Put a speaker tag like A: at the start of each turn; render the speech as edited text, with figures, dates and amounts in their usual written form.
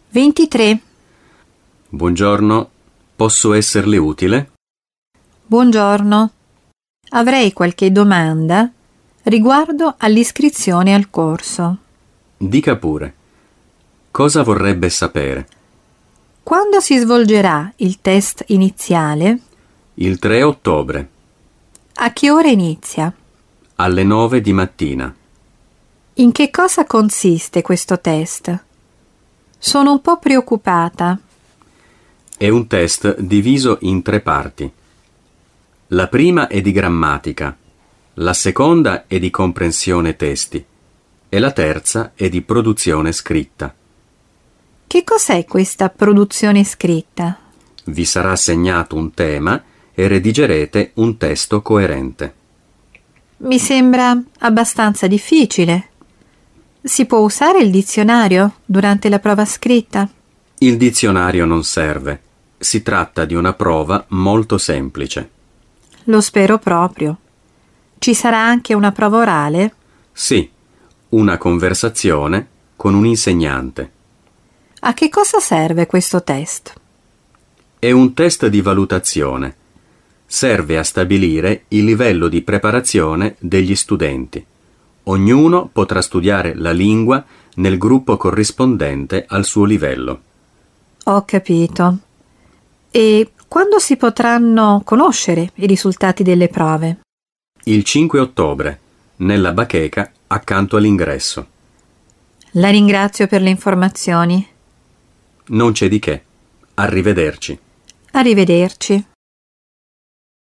A: 23.
B: Buongiorno, posso esserle utile?
A: Buongiorno. Avrei qualche domanda riguardo all'iscrizione al corso.
B: Dica pure. Cosa vorrebbe sapere?
A: Quando si svolgerà il test iniziale?
B: Il 3 ottobre,
A: A che ora inizia?
B: alle 9 di mattina.
A: In che cosa consiste questo test? Sono un po' preoccupata.
B: È un test diviso in 3 parti. La prima è di grammatica, la seconda è di comprensione testi e la terza è di produzione scritta.
A: Che cos'è questa produzione scritta?
B: Vi sarà assegnato un tema e redigerete un testo coerente.
A: Mi sembra abbastanza difficile. Si può usare il dizionario durante la prova scritta?
B: Il dizionario non serve. Si tratta di una prova molto semplice.
A: Lo spero proprio. Ci sarà anche una prova orale?
B: Sì, una conversazione con un insegnante.
A: A che cosa serve questo test?
B: È un test di valutazione. Serve a stabilire il livello di preparazione degli studenti. Ognuno potrà studiare la lingua nel gruppo corrispondente al suo livello.
A: Ho capito. E quando si potranno conoscere i risultati delle prove?
B: Il 5 ottobre, nella bacheca accanto all'ingresso.
A: La ringrazio per le informazioni.
B: Non c'è di che. Arrivederci.
A: Arrivederci.